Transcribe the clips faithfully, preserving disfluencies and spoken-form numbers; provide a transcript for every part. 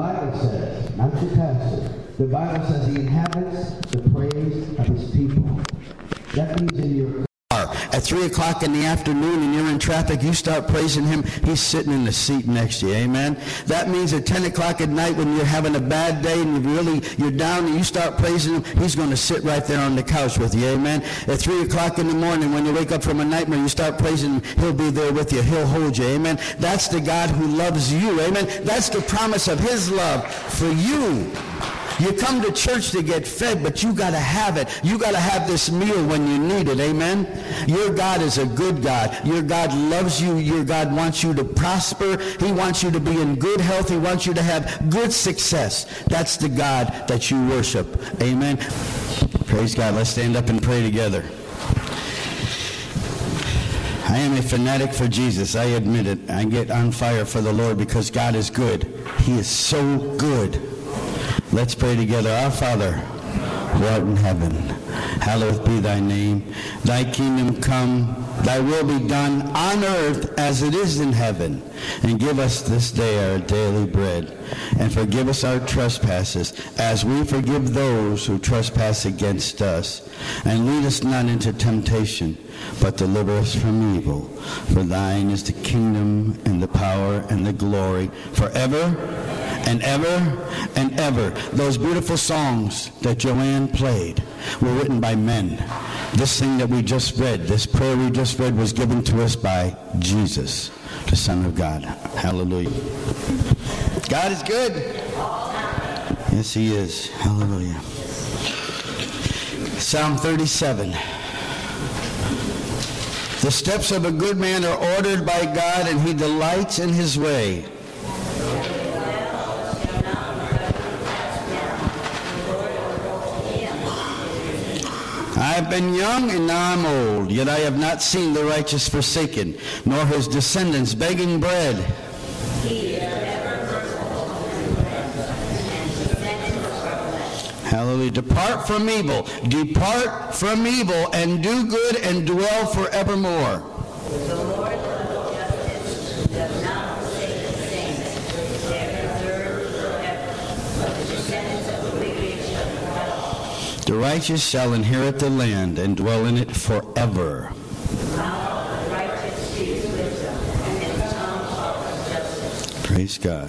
Bible says, not your pastor, the Bible says he inhabits the praise of his people. That means in your at three o'clock in the afternoon and you're in traffic, you start praising him, he's sitting in the seat next to you. Amen. That means at ten o'clock at night when you're having a bad day and you really you're down and you start praising him, he's going to sit right there on the couch with you. Amen. At three o'clock in the morning when you wake up from a nightmare, you start praising him, he'll be there with you. He'll hold you. Amen. That's the God who loves you. Amen. That's the promise of his love for you. You come to church to get fed, but you got to have it. You got to have this meal when you need it. Amen? Your God is a good God. Your God loves you. Your God wants you to prosper. He wants you to be in good health. He wants you to have good success. That's the God that you worship. Amen? Praise God. Let's stand up and pray together. I am a fanatic for Jesus. I admit it. I get on fire for the Lord because God is good. He is so good. Let's pray together. Our Father, who art in heaven, hallowed be thy name. Thy kingdom come, thy will be done on earth as it is in heaven. And give us this day our daily bread. And forgive us our trespasses, as we forgive those who trespass against us. And lead us not into temptation, but deliver us from evil. For thine is the kingdom and the power and the glory forever and ever and ever. Those beautiful songs that Joanne played were written by men. This thing that we just read, this prayer we just read, was given to us by Jesus, the Son of God. Hallelujah. God is good. Yes, he is. Hallelujah. Psalm thirty-seven. The steps of a good man are ordered by God, and he delights in his way. I have been young and now I'm old, yet I have not seen the righteous forsaken, nor his descendants begging bread. Hallelujah. Depart from evil. Depart from evil and do good and dwell forevermore. The Lord of justice does not forsake the saints. They preserve forever, but the descendants of the wicked shall dwell. The righteous shall inherit the land and dwell in it forever. Praise God.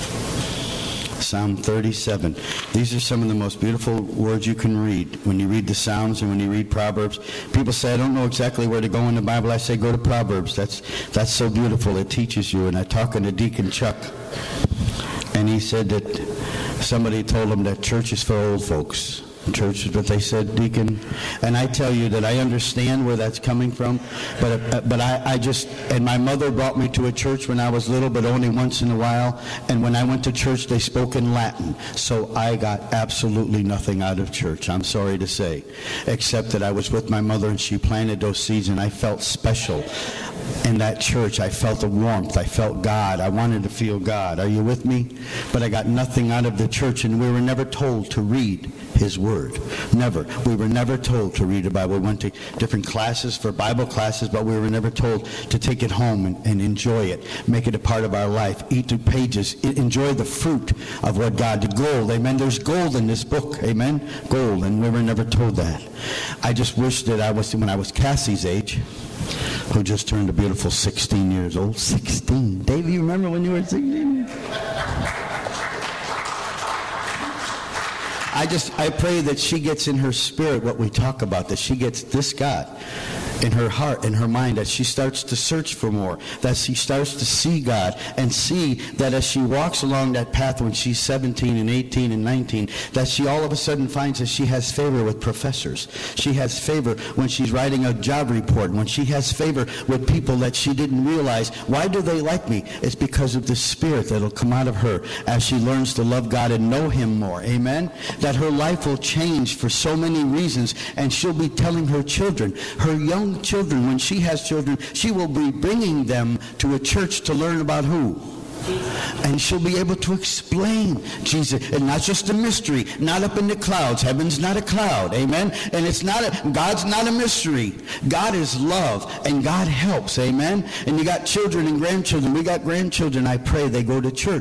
Psalm thirty-seven. These are some of the most beautiful words you can read. When you read the Psalms and when you read Proverbs, people say, I don't know exactly where to go in the Bible. I say, go to Proverbs. That's that's so beautiful. It teaches you. And I talked to Deacon Chuck, and he said that somebody told him that church is for old folks. Church is what they said, Deacon. And I tell you that I understand where that's coming from, but uh, but I, I just, and my mother brought me to a church when I was little, but only once in a while, and when I went to church, they spoke in Latin, so I got absolutely nothing out of church, I'm sorry to say, except that I was with my mother and she planted those seeds, and I felt special in that church. I felt the warmth. I felt God. I wanted to feel God. Are you with me? But I got nothing out of the church, and we were never told to read his word. Never. We were never told to read the Bible. We went to different classes for Bible classes, but we were never told to take it home and, and enjoy it, make it a part of our life, eat the pages, enjoy the fruit of what God, the gold. Amen. There's gold in this book. Amen. Gold. And we were never told that. I just wish that I was, when I was Cassie's age, who just turned a beautiful sixteen years old. sixteen. Dave, you remember when you were sixteen? I just, I pray that she gets in her spirit what we talk about, that she gets this God in her heart, in her mind, that she starts to search for more, that she starts to see God and see that as she walks along that path when she's seventeen and eighteen and nineteen, that she all of a sudden finds that she has favor with professors. She has favor when she's writing a job report, when she has favor with people that she didn't realize. Why do they like me? It's because of the spirit that'll come out of her as she learns to love God and know him more. Amen? That her life will change for so many reasons, and she'll be telling her children, her young children, when she has children, she will be bringing them to a church to learn about who? And she'll be able to explain Jesus, and not just a mystery, not up in the clouds. Heaven's not a cloud, amen? And it's not a, God's not a mystery. God is love, and God helps, amen? And you got children and grandchildren. We got grandchildren. I pray they go to church.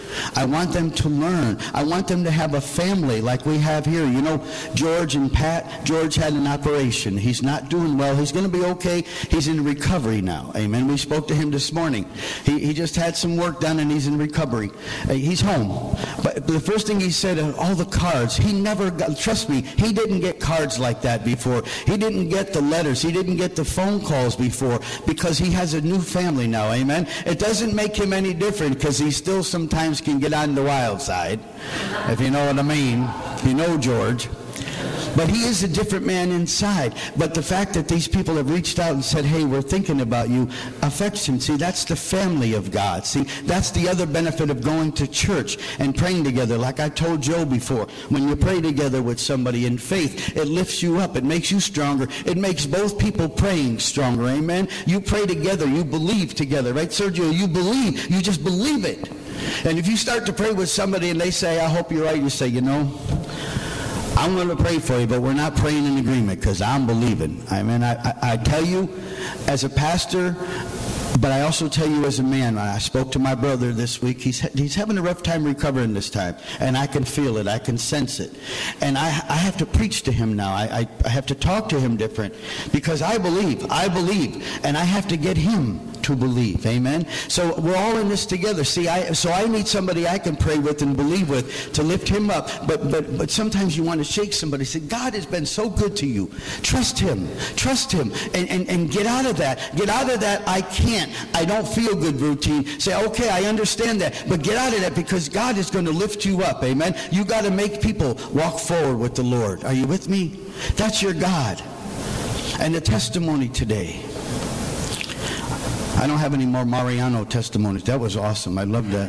I want them to learn. I want them to have a family like we have here. You know, George and Pat, George had an operation. He's not doing well. He's going to be okay. He's in recovery now. Amen. We spoke to him this morning. He, he just had some work done and he's in recovery. Uh, he's home. But the first thing he said, uh, all the cards, he never got, trust me, he didn't get cards like that before. He didn't get the letters. He didn't get the phone calls before because he has a new family now. Amen. It doesn't make him any different because he still sometimes can get on the wild side, if you know what I mean. You know George. But he is a different man inside. But the fact that these people have reached out and said, hey, we're thinking about you, affects him. See, that's the family of God. See, that's the other benefit of going to church and praying together. Like I told Joe before, when you pray together with somebody in faith, it lifts you up. It makes you stronger. It makes both people praying stronger. Amen? You pray together. You believe together. Right, Sergio? You believe. You just believe it. And if you start to pray with somebody and they say, I hope you're right, you say, you know, I'm going to pray for you, but we're not praying in agreement because I'm believing. I mean, I, I, I tell you, as a pastor, but I also tell you as a man, I spoke to my brother this week. He's he's having a rough time recovering this time, and I can feel it. I can sense it. And I, I have to preach to him now. I, I, I have to talk to him different because I believe. I believe, and I have to get him to believe. Amen. So we're all in this together. See, I so I need somebody I can pray with and believe with to lift him up. But but but sometimes you want to shake somebody. Say, God has been so good to you. Trust him. Trust him. And, and, and get out of that. Get out of that I can't. I don't feel good routine. Say, okay, I understand that. But get out of that because God is going to lift you up. Amen. You got to make people walk forward with the Lord. Are you with me? That's your God. And the testimony today. I don't have any more Mariano testimonies. That was awesome. I love that.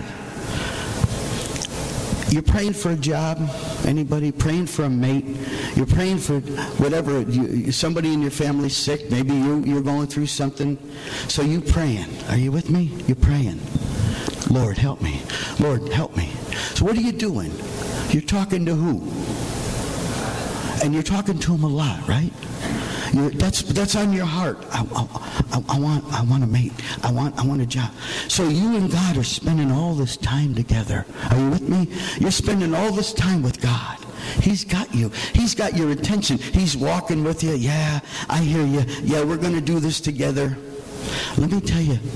You're praying for a job? Anybody praying for a mate? You're praying for whatever. You, somebody in your family's sick. Maybe you, you're going through something. So you praying. Are you with me? You're praying. Lord, help me. Lord, help me. So what are you doing? You're talking to who? And you're talking to him a lot, right? You're, that's that's on your heart. I, I, I want I want a mate. I want I want a job. So you and God are spending all this time together. Are you with me? You're spending all this time with God. He's got you. He's got your attention. He's walking with you. Yeah, I hear you. Yeah, we're going to do this together. Let me tell you,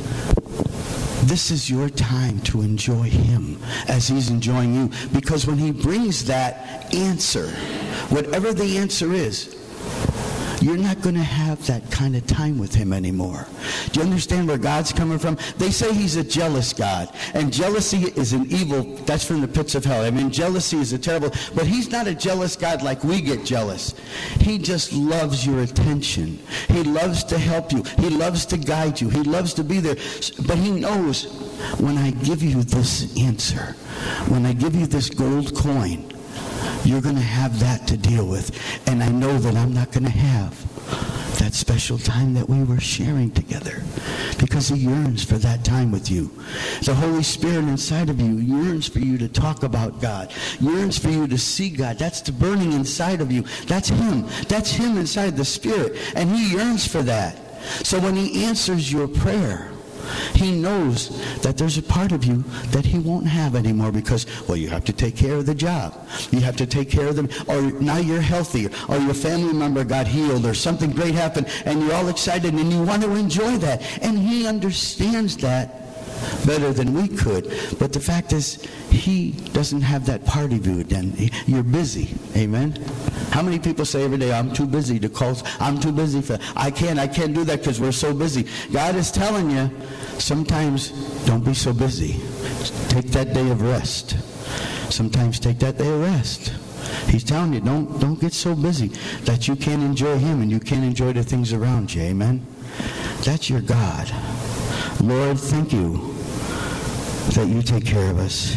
this is your time to enjoy him as he's enjoying you. Because when he brings that answer, whatever the answer is, you're not going to have that kind of time with him anymore. Do you understand where God's coming from? They say he's a jealous God. And jealousy is an evil, that's from the pits of hell. I mean, jealousy is a terrible, but he's not a jealous God like we get jealous. He just loves your attention. He loves to help you. He loves to guide you. He loves to be there. But he knows when I give you this answer, when I give you this gold coin, you're going to have that to deal with. And I know that I'm not going to have that special time that we were sharing together because he yearns for that time with you. The Holy Spirit inside of you yearns for you to talk about God, yearns for you to see God. That's the burning inside of you. That's him. That's him inside the Spirit. And he yearns for that. So when he answers your prayer, he knows that there's a part of you that he won't have anymore because, well, you have to take care of the job. You have to take care of them. Or now you're healthy. Or your family member got healed. Or something great happened. And you're all excited and you want to enjoy that. And he understands that better than we could. But the fact is, he doesn't have that part of you then. You're busy. Amen? How many people say every day, I'm too busy to call, I'm too busy for, I can't, I can't do that because we're so busy. God is telling you, sometimes don't be so busy. Take that day of rest. Sometimes take that day of rest. He's telling you, don't, don't get so busy that you can't enjoy him and you can't enjoy the things around you. Amen? That's your God. Lord, thank you that you take care of us,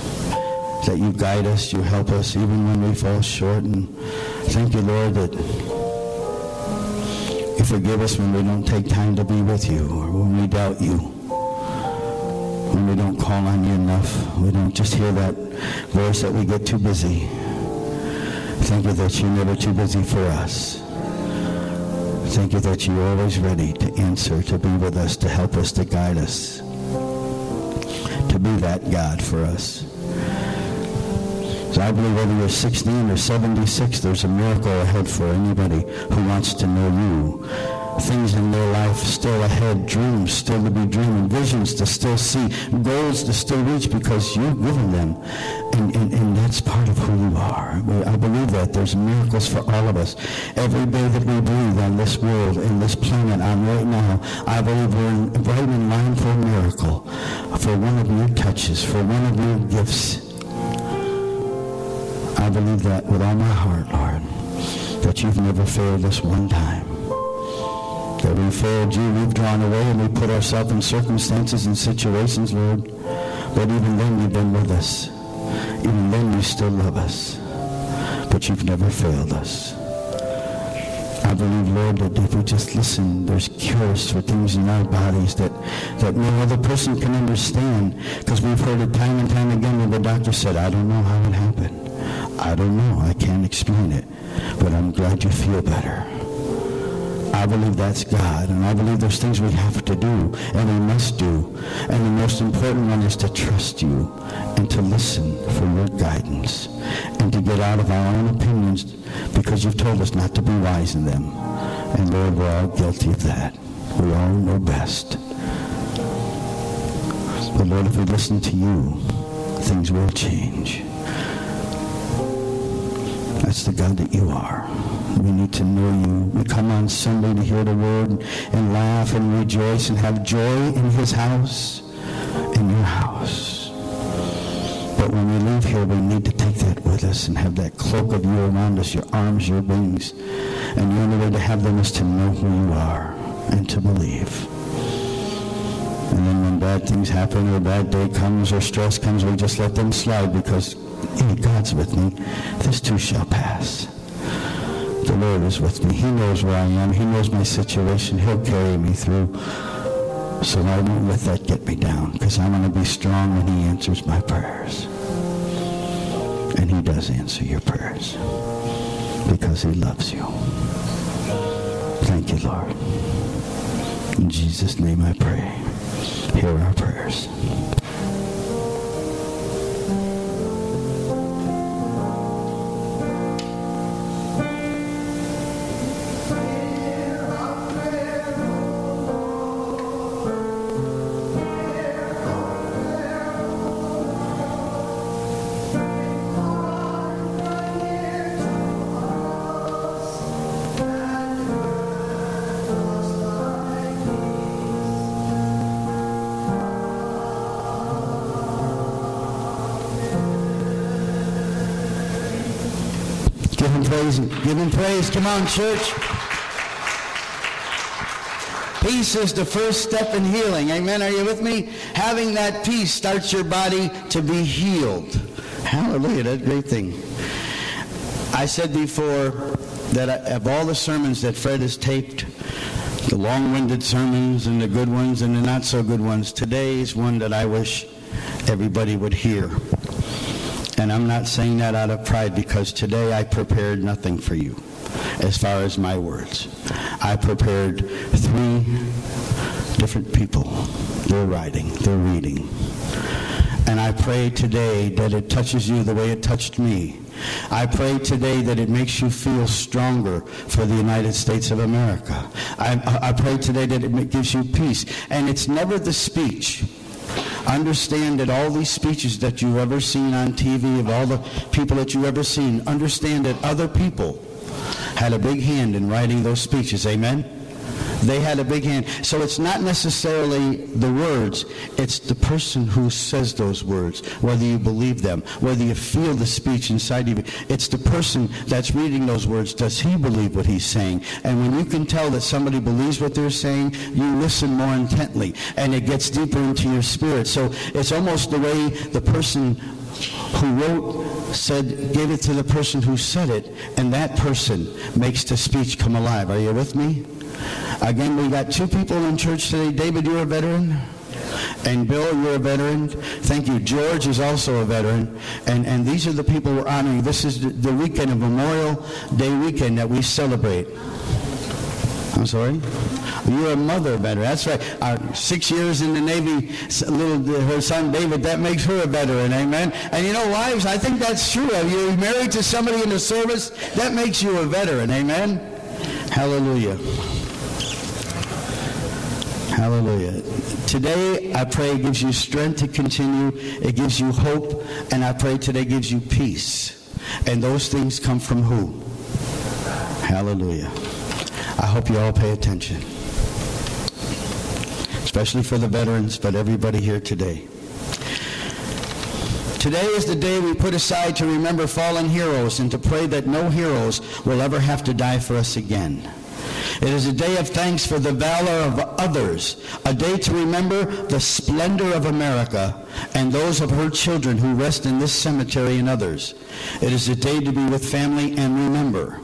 that you guide us, you help us even when we fall short. And thank you, Lord, that you forgive us when we don't take time to be with you or when we doubt you, when we don't call on you enough. We don't just hear that voice that we get too busy. Thank you that you're never too busy for us. Thank you that you're always ready to answer, to be with us, to help us, to guide us, to to be that God for us. So I believe whether you're sixteen or seventy-six, there's a miracle ahead for anybody who wants to know you. Things in their life still ahead, dreams still to be dreaming, visions to still see, goals to still reach because you've given them. And, and, and that's part of who you are. I believe that. There's miracles for all of us. Every day that we breathe on this world, in this planet, on right now, I believe we're in, right in line for a miracle, for one of your touches, for one of your gifts. I believe that with all my heart, Lord, that you've never failed us one time. That we failed you, we've drawn away, and we put ourselves in circumstances and situations, Lord. But even then, you've been with us. Even then, you still love us. But you've never failed us. I believe, Lord, that if we just listen, there's cures for things in our bodies that, that no other person can understand. Because we've heard it time and time again where the doctor said, I don't know how it happened. I don't know. I can't explain it. But I'm glad you feel better. I believe that's God, and I believe there's things we have to do, and we must do. And the most important one is to trust you and to listen for your guidance and to get out of our own opinions because you've told us not to be wise in them. And Lord, we're all guilty of that. We all know best. But Lord, if we listen to you, things will change. That's the God that you are. We need to know you. We come on Sunday to hear the word and, and laugh and rejoice and have joy in his house, in your house. But when we leave here, we need to take that with us and have that cloak of you around us, your arms, your wings. And the only way to have them is to know who you are and to believe. And then when bad things happen or a bad day comes or stress comes, we just let them slide because hey, God's with me. This too shall pass. The Lord is with me. He knows where I am. He knows my situation. He'll carry me through. So I won't let that get me down because I'm going to be strong when he answers my prayers. And he does answer your prayers because he loves you. Thank you, Lord. In Jesus' name I pray. Hear our prayers. Give him praise. Give him praise. Come on, church. Peace is the first step in healing. Amen. Are you with me? Having that peace starts your body to be healed. Hallelujah. That's a great thing. I said before that I, of all the sermons that Fred has taped, the long-winded sermons and the good ones and the not-so-good ones, today is one that I wish everybody would hear. And I'm not saying that out of pride because today I prepared nothing for you as far as my words. I prepared three different people. They're writing, they're reading. And I pray today that it touches you the way it touched me. I pray today that it makes you feel stronger for the United States of America. I, I pray today that it gives you peace. And it's never the speech. Understand that all these speeches that you've ever seen on T V, of all the people that you've ever seen, understand that other people had a big hand in writing those speeches. Amen? They had a big hand. So it's not necessarily the words. It's the person who says those words, whether you believe them, whether you feel the speech inside of you. It's the person that's reading those words. Does he believe what he's saying? And when you can tell that somebody believes what they're saying, you listen more intently, and it gets deeper into your spirit. So it's almost the way the person who wrote said, gave it to the person who said it, and that person makes the speech come alive. Are you with me? Again, we got two people in church today. David, you're a veteran. And Bill, you're a veteran. Thank you. George is also a veteran. And, and these are the people we're honoring. This is the, the weekend of Memorial Day weekend that we celebrate. I'm sorry? You're a mother veteran. That's right. Our six years in the Navy, little her son David, that makes her a veteran. Amen. And you know, wives, I think that's true. If you're married to somebody in the service, that makes you a veteran. Amen. Hallelujah. Hallelujah. Today, I pray it gives you strength to continue. It gives you hope. And I pray today gives you peace. And those things come from who? Hallelujah. I hope you all pay attention. Especially for the veterans, but everybody here today. Today is the day we put aside to remember fallen heroes and to pray that no heroes will ever have to die for us again. It is a day of thanks for the valor of others, a day to remember the splendor of America and those of her children who rest in this cemetery and others. It is a day to be with family and remember.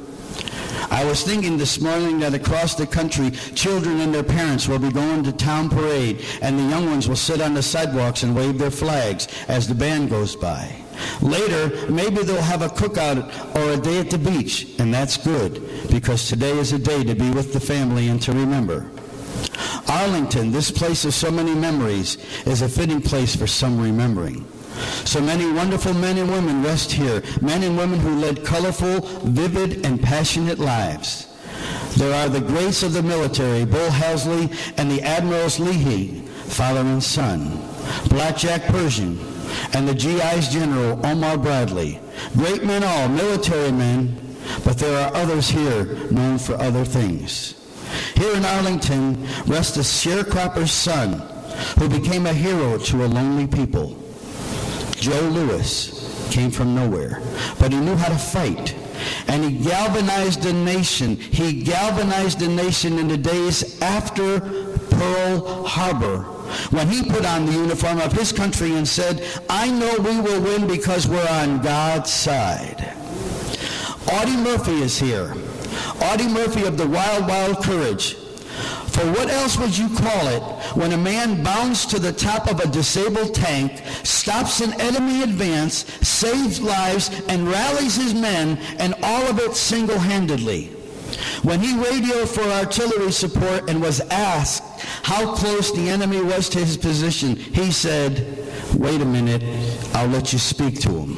I was thinking this morning that across the country, children and their parents will be going to town parade, and the young ones will sit on the sidewalks and wave their flags as the band goes by. Later, maybe they'll have a cookout or a day at the beach, and that's good, because today is a day to be with the family and to remember. Arlington, this place of so many memories, is a fitting place for some remembering. So many wonderful men and women rest here, men and women who led colorful, vivid, and passionate lives. There are the greats of the military, Bull Halsey and the Admirals Leahy, father and son, Blackjack Pershing, and the G I's General Omar Bradley. Great men all, military men, but there are others here known for other things. Here in Arlington rests a sharecropper's son who became a hero to a lonely people. Joe Louis came from nowhere, but he knew how to fight, and he galvanized a nation. He galvanized a nation in the days after Pearl Harbor, when he put on the uniform of his country and said, "I know we will win because we're on God's side." Audie Murphy is here. Audie Murphy of the Wild Wild Courage. For what else would you call it when a man bounds to the top of a disabled tank, stops an enemy advance, saves lives, and rallies his men, and all of it single-handedly? When he radioed for artillery support and was asked how close the enemy was to his position, he said, "Wait a minute, I'll let you speak to him."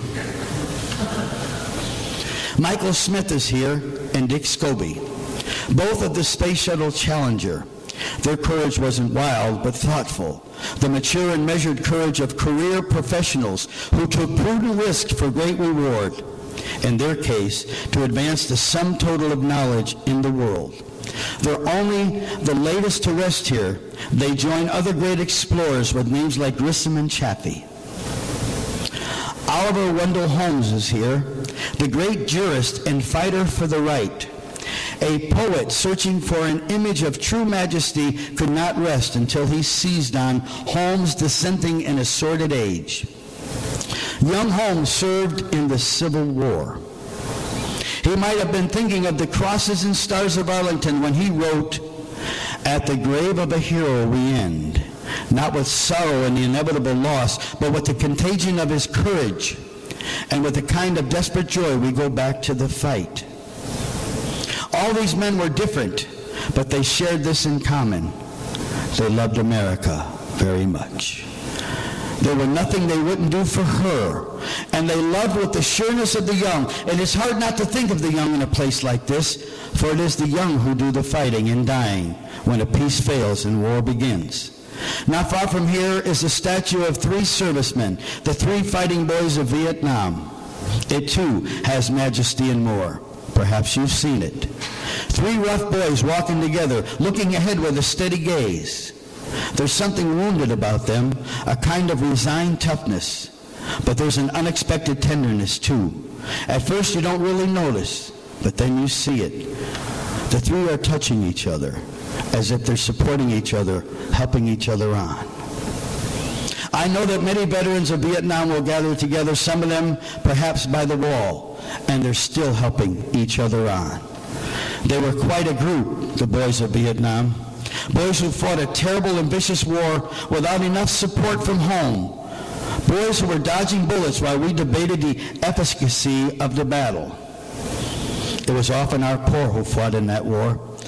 Michael Smith is here, and Dick Scobie, both of the Space Shuttle Challenger. Their courage wasn't wild, but thoughtful. The mature and measured courage of career professionals who took prudent risk for great reward. In their case, to advance the sum total of knowledge in the world. They're only the latest to rest here. They join other great explorers with names like Grissom and Chaffee. Oliver Wendell Holmes is here, the great jurist and fighter for the right. A poet searching for an image of true majesty could not rest until he seized on Holmes dissenting in a sordid age. Young Holmes served in the Civil War. He might have been thinking of the crosses and stars of Arlington when he wrote, "At the grave of a hero we end, not with sorrow and the inevitable loss, but with the contagion of his courage, and with a kind of desperate joy we go back to the fight." All these men were different, but they shared this in common. They loved America very much. There were nothing they wouldn't do for her, and they loved with the sureness of the young. And it's hard not to think of the young in a place like this, for it is the young who do the fighting and dying when a peace fails and war begins. Not far from here is a statue of three servicemen, the three fighting boys of Vietnam. It too has majesty and more. Perhaps you've seen it. Three rough boys walking together, looking ahead with a steady gaze. There's something wounded about them, a kind of resigned toughness. But there's an unexpected tenderness too. At first you don't really notice, but then you see it. The three are touching each other, as if they're supporting each other, helping each other on. I know that many veterans of Vietnam will gather together, some of them perhaps by the wall, and they're still helping each other on. They were quite a group, the boys of Vietnam. Boys who fought a terrible and vicious war without enough support from home. Boys who were dodging bullets while we debated the efficacy of the battle. It was often our poor who fought in that war.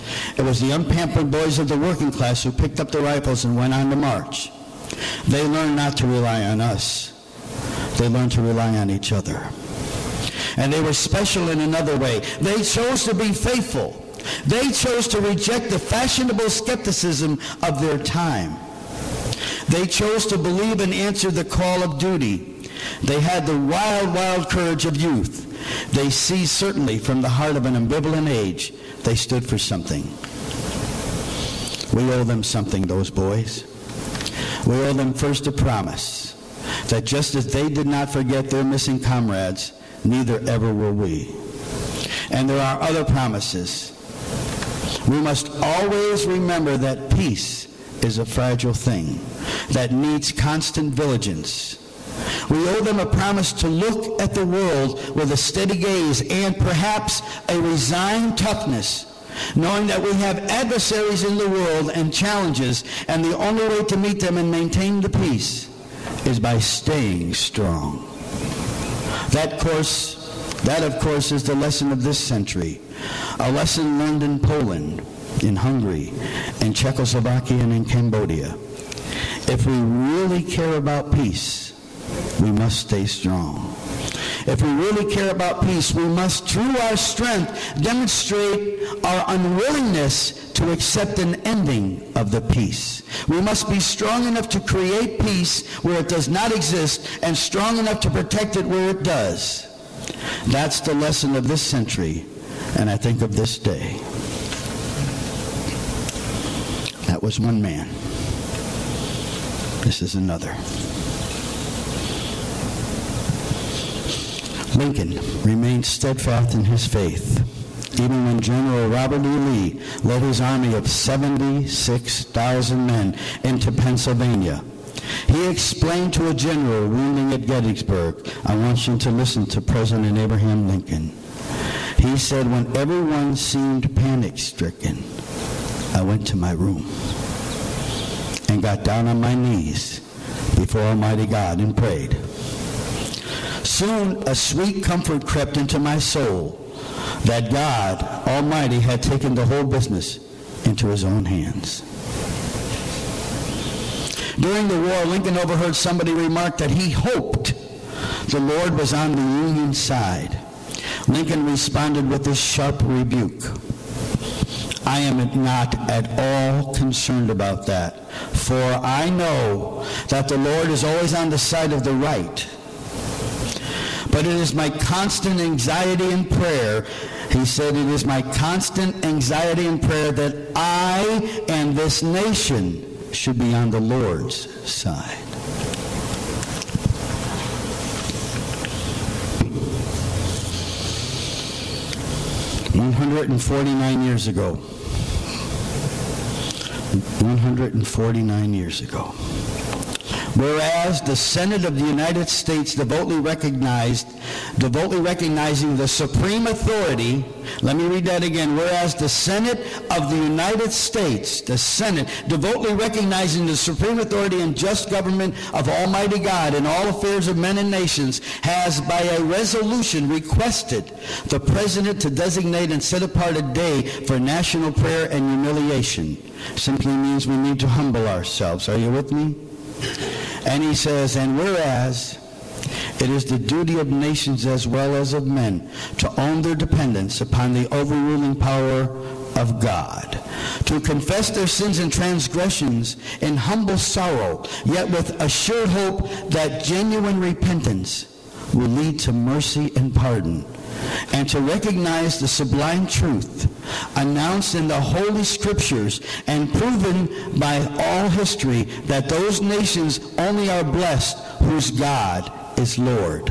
It was the unpampered boys of the working class who picked up the rifles and went on the march. They learned not to rely on us. They learned to rely on each other. And they were special in another way. They chose to be faithful. They chose to reject the fashionable skepticism of their time. They chose to believe and answer the call of duty. They had the wild, wild courage of youth. They seized certainly from the heart of an ambivalent age. They stood for something. We owe them something, those boys. We owe them first a promise that just as they did not forget their missing comrades, neither ever will we. And there are other promises. We must always remember that peace is a fragile thing that needs constant vigilance. We owe them a promise to look at the world with a steady gaze and perhaps a resigned toughness, knowing that we have adversaries in the world and challenges, and the only way to meet them and maintain the peace is by staying strong. That course, that of course is the lesson of this century, a lesson learned in Poland, in Hungary, in Czechoslovakia, and in Cambodia. If we really care about peace, we must stay strong. If we really care about peace, we must, through our strength, demonstrate our unwillingness to accept an ending of the peace. We must be strong enough to create peace where it does not exist and strong enough to protect it where it does. That's the lesson of this century, and I think of this day. That was one man. This is another. Lincoln remained steadfast in his faith, even when General Robert E. Lee led his army of seventy-six thousand men into Pennsylvania. He explained to a general wounding at Gettysburg, I want you to listen to President Abraham Lincoln. He said, when everyone seemed panic-stricken, I went to my room and got down on my knees before Almighty God and prayed. Soon a sweet comfort crept into my soul that God Almighty had taken the whole business into his own hands. During the war, Lincoln overheard somebody remark that he hoped the Lord was on the Union side. Lincoln responded with this sharp rebuke. I am not at all concerned about that, for I know that the Lord is always on the side of the right. But it is my constant anxiety and prayer, he said, it is my constant anxiety and prayer that I and this nation should be on the Lord's side. one hundred forty-nine years ago. one hundred forty-nine years ago. Whereas the Senate of the United States devotedly recognized, devotedly recognizing the supreme authority, let me read that again, whereas the Senate of the United States, the Senate, devotedly recognizing the supreme authority and just government of Almighty God in all affairs of men and nations, has by a resolution requested the President to designate and set apart a day for national prayer and humiliation. Simply means we need to humble ourselves. Are you with me? And he says, and whereas it is the duty of nations as well as of men to own their dependence upon the overruling power of God, to confess their sins and transgressions in humble sorrow, yet with assured hope that genuine repentance will lead to mercy and pardon, and to recognize the sublime truth announced in the Holy Scriptures and proven by all history that those nations only are blessed whose God is Lord.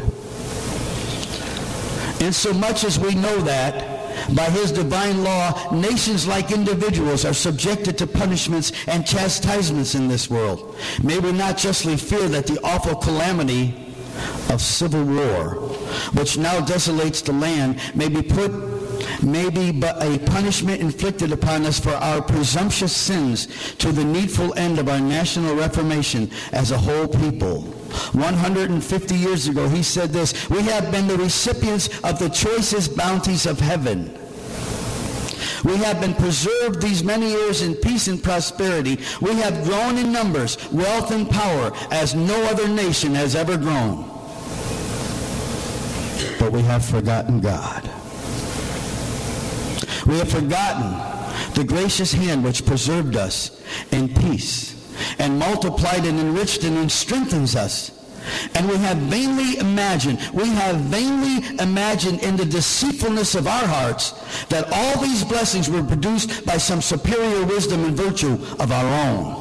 Insomuch as we know that by his divine law, nations like individuals are subjected to punishments and chastisements in this world, may we not justly fear that the awful calamity of civil war, which now desolates the land, may be put, may be but a punishment inflicted upon us for our presumptuous sins to the needful end of our national reformation as a whole people. one hundred fifty years ago, he said this, we have been the recipients of the choicest bounties of heaven. We have been preserved these many years in peace and prosperity. We have grown in numbers, wealth, and power as no other nation has ever grown. But we have forgotten God. We have forgotten the gracious hand which preserved us in peace and multiplied and enriched and strengthens us. And we have vainly imagined, we have vainly imagined in the deceitfulness of our hearts that all these blessings were produced by some superior wisdom and virtue of our own.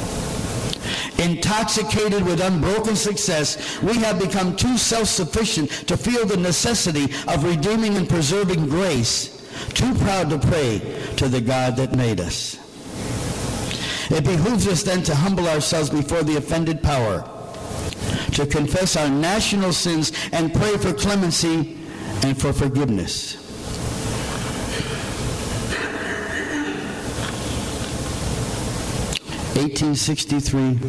Intoxicated with unbroken success, we have become too self-sufficient to feel the necessity of redeeming and preserving grace, too proud to pray to the God that made us. It behooves us then to humble ourselves before the offended power, to confess our national sins and pray for clemency and for forgiveness. eighteen sixty-three,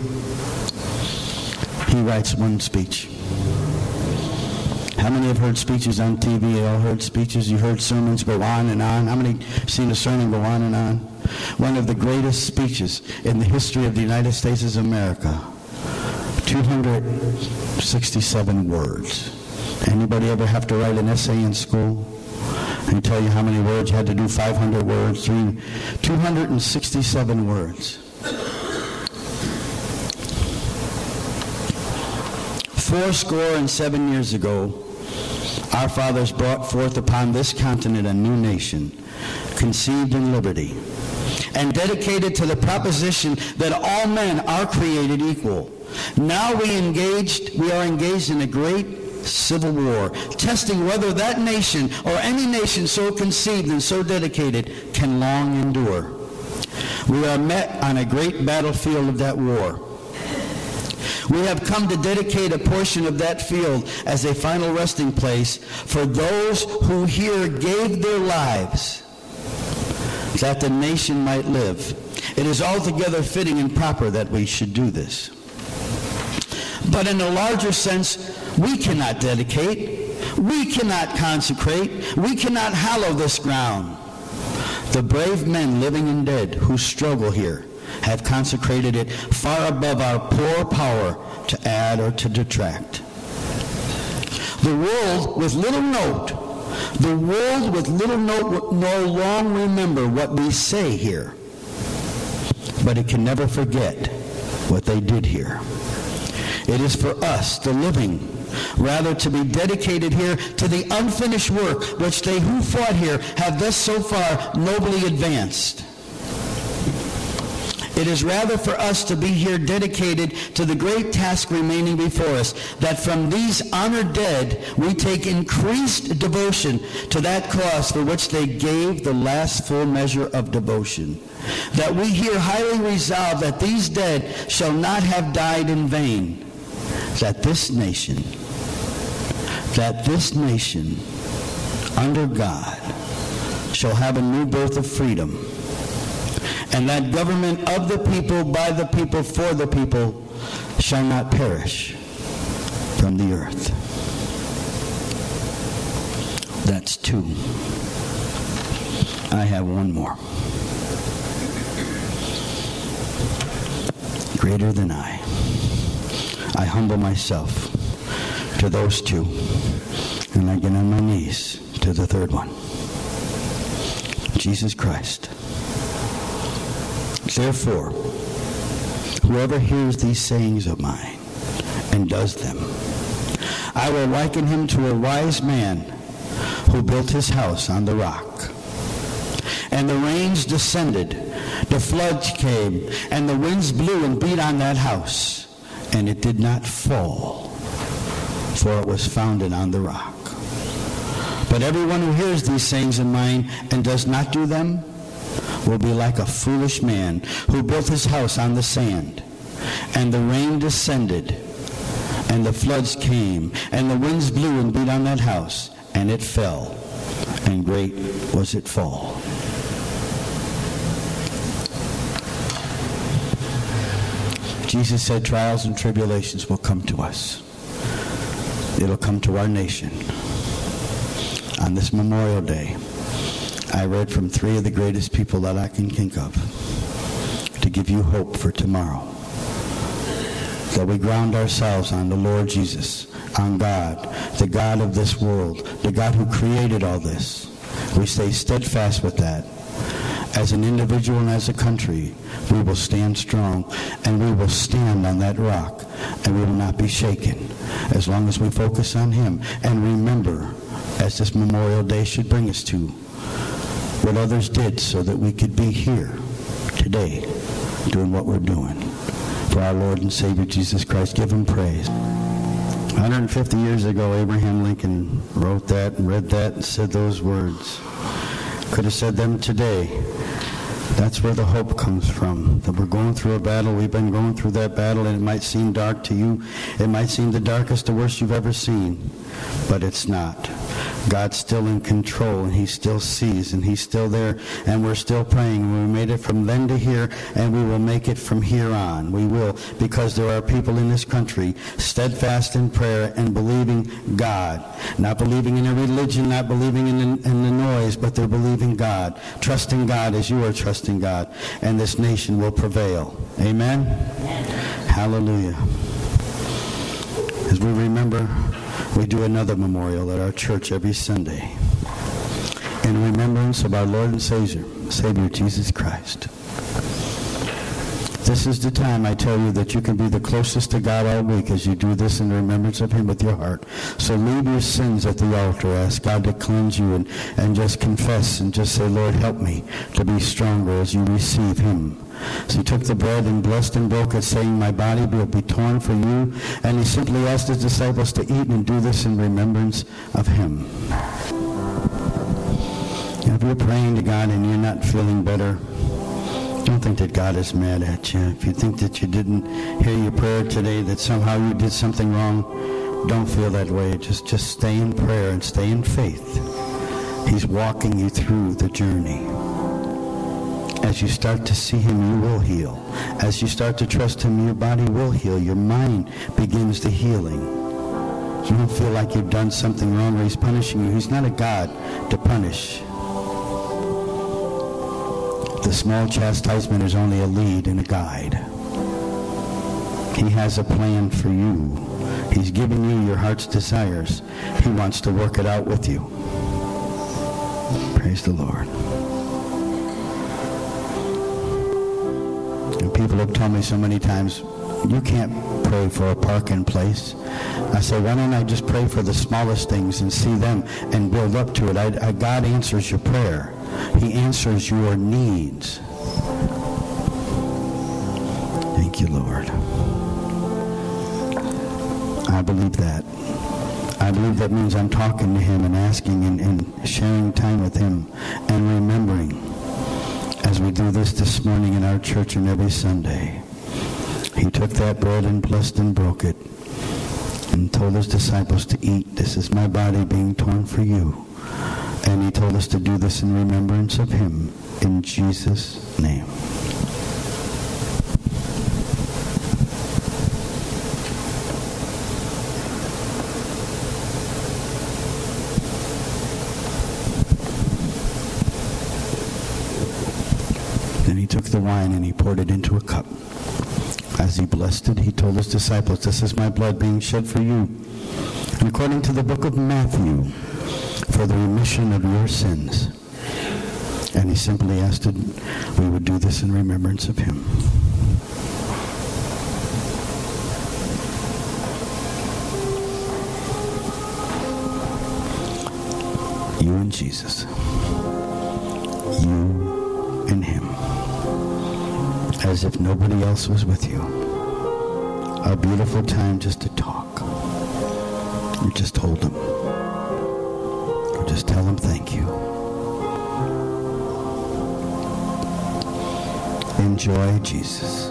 he writes one speech. How many have heard speeches on T V? You all heard speeches? You heard sermons go on and on? How many seen a sermon go on and on? One of the greatest speeches in the history of the United States of America. two hundred sixty-seven words. Anybody ever have to write an essay in school? And tell you how many words? You had to do five hundred words, three, two hundred sixty-seven words. Four score and seven years ago, our fathers brought forth upon this continent a new nation, conceived in liberty, and dedicated to the proposition that all men are created equal. Now we engaged, we are engaged in a great civil war, testing whether that nation or any nation so conceived and so dedicated can long endure. We are met on a great battlefield of that war. We have come to dedicate a portion of that field as a final resting place for those who here gave their lives that the nation might live. It is altogether fitting and proper that we should do this. But in a larger sense, we cannot dedicate, we cannot consecrate, we cannot hallow this ground. The brave men, living and dead, who struggle here have consecrated it far above our poor power to add or to detract. The world with little note, the world with little note nor long remember what we say here, but it can never forget what they did here. It is for us, the living, rather to be dedicated here to the unfinished work which they who fought here have thus so far nobly advanced. It is rather for us to be here dedicated to the great task remaining before us, that from these honored dead we take increased devotion to that cause for which they gave the last full measure of devotion. That we here highly resolve that these dead shall not have died in vain. That this nation, that this nation under God shall have a new birth of freedom. And that government of the people, by the people, for the people, shall not perish from the earth. That's two. I have one more. Greater than I. I humble myself to those two, and I get on my knees to the third one. Jesus Christ. Therefore, whoever hears these sayings of mine and does them, I will liken him to a wise man who built his house on the rock. And the rains descended, the floods came, and the winds blew and beat on that house, and it did not fall, for it was founded on the rock. But everyone who hears these sayings of mine and does not do them will be like a foolish man who built his house on the sand. And the rain descended, and the floods came, and the winds blew and beat on that house, and it fell, and great was its fall. Jesus said trials and tribulations will come to us. It'll come to our nation on this Memorial Day. I read from three of the greatest people that I can think of to give you hope for tomorrow. That we ground ourselves on the Lord Jesus, on God, the God of this world, the God who created all this. We stay steadfast with that. As an individual and as a country, we will stand strong, and we will stand on that rock, and we will not be shaken as long as we focus on Him and remember, as this Memorial Day should bring us to, what others did so that we could be here today doing what we're doing for our Lord and Savior Jesus Christ. Give Him praise. one hundred fifty years ago, Abraham Lincoln wrote that and read that and said those words. Could have said them today. That's where the hope comes from, that we're going through a battle. We've been going through that battle, and it might seem dark to you. It might seem the darkest, the worst you've ever seen, but it's not. God's still in control, and He still sees, and He's still there, and we're still praying. We made it from then to here, and we will make it from here on. We will, because there are people in this country steadfast in prayer and believing God. Not believing in a religion, not believing in the, in the noise, but they're believing God, trusting God as you are trusting God, and this nation will prevail. Amen? Amen. Hallelujah. As we remember, we do another memorial at our church every Sunday in remembrance of our Lord and Savior, Savior Jesus Christ. This is the time, I tell you, that you can be the closest to God all week as you do this in remembrance of Him with your heart. So leave your sins at the altar. Ask God to cleanse you and, and just confess and just say, Lord, help me to be stronger as you receive Him. So He took the bread and blessed and broke it, saying, my body will be torn for you. And He simply asked His disciples to eat and do this in remembrance of Him. If you're praying to God and you're not feeling better, don't think that God is mad at you. If you think that you didn't hear your prayer today, that somehow you did something wrong, don't feel that way. Just, just stay in prayer and stay in faith. He's walking you through the journey. As you start to see Him, you will heal. As you start to trust Him, your body will heal. Your mind begins the healing. You don't feel like you've done something wrong or He's punishing you. He's not a God to punish. The small chastisement is only a lead and a guide. He has a plan for you. He's giving you your heart's desires. He wants to work it out with you. Praise the Lord. And people have told me so many times, you can't pray for a parking place. I say, why don't I just pray for the smallest things and see them and build up to it? I, I, God answers your prayer. He answers your needs. Thank you, Lord. I believe that. I believe that means I'm talking to Him and asking and, and sharing time with Him and remembering as we do this this morning in our church and every Sunday. He took that bread and blessed and broke it and told His disciples to eat. This is my body being torn for you. And He told us to do this in remembrance of Him, in Jesus' name. Then He took the wine and He poured it into a cup. As He blessed it, He told His disciples, this is my blood being shed for you. And according to the book of Matthew, for the remission of your sins. And He simply asked that we would do this in remembrance of Him. You and Jesus. You and Him. As if nobody else was with you. A beautiful time just to talk. You just hold Him. Just tell Him thank you. Enjoy Jesus.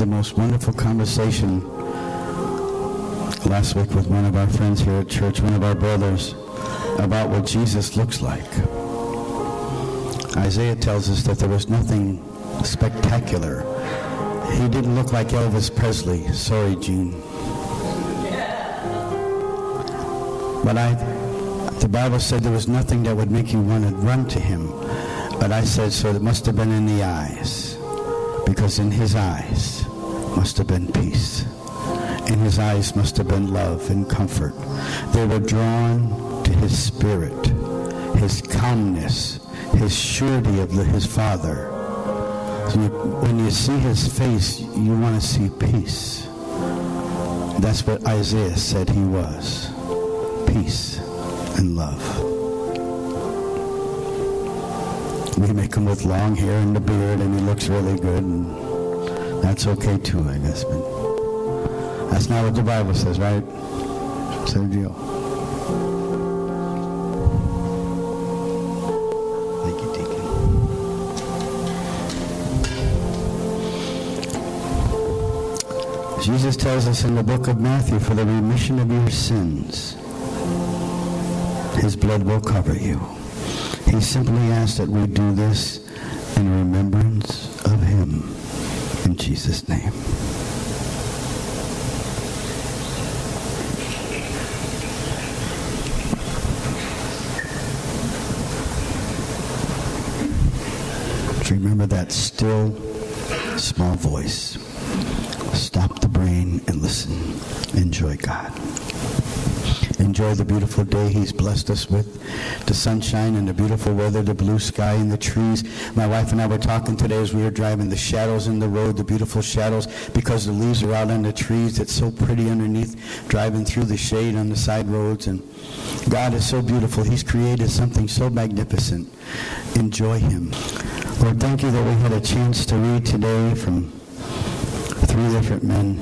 the most wonderful conversation last week with one of our friends here at church, one of our brothers, about what Jesus looks like. Isaiah tells us that there was nothing spectacular. He didn't look like Elvis Presley. Sorry, Gene. But I, the Bible said there was nothing that would make you want to run to him. But I said, so it must have been in the eyes. Because in his eyes must have been peace. In his eyes must have been love and comfort. They were drawn to his spirit, his calmness, his surety of the, his Father. So you, when you see his face, you want to see peace. That's what Isaiah said he was. Peace and love. We make him with long hair and a beard, and he looks really good, and that's okay too, I guess. But that's not what the Bible says, right? Sergio. Thank you, Deacon. Jesus tells us in the book of Matthew, for the remission of your sins, his blood will cover you. He simply asks that we do this in remembrance of him. In Jesus' name. Remember that still, small voice. Stop the brain and listen. Enjoy God. Enjoy the beautiful day he's blessed us with, the sunshine and the beautiful weather, the blue sky and the trees. My wife and I were talking today as we were driving, the shadows in the road, the beautiful shadows, because the leaves are out on the trees. It's so pretty underneath, driving through the shade on the side roads. And God is so beautiful. He's created something so magnificent. Enjoy him. Lord, thank you that we had a chance to read today from three different men,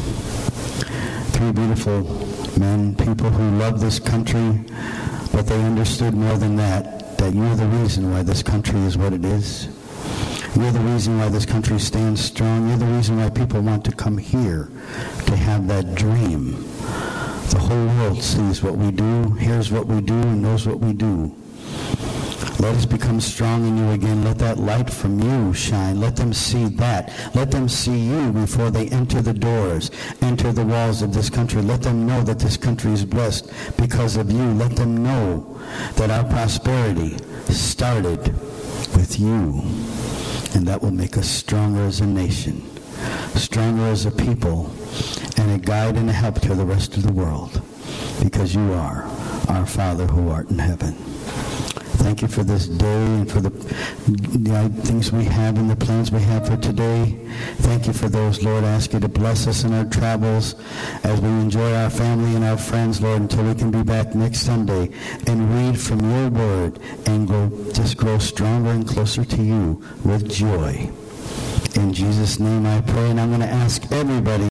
three beautiful men, people who love this country, but they understood more than that, that you're the reason why this country is what it is. You're the reason why this country stands strong. You're the reason why people want to come here to have that dream. The whole world sees what we do, hears what we do, and knows what we do. Let us become strong in you again. Let that light from you shine. Let them see that. Let them see you before they enter the doors, enter the walls of this country. Let them know that this country is blessed because of you. Let them know that our prosperity started with you. And that will make us stronger as a nation, stronger as a people, and a guide and a help to the rest of the world. Because you are our Father who art in heaven. Thank you for this day and for the, the things we have and the plans we have for today. Thank you for those, Lord. I ask you to bless us in our travels as we enjoy our family and our friends, Lord, until we can be back next Sunday and read from your word and go, just grow stronger and closer to you with joy. In Jesus' name I pray, and I'm going to ask everybody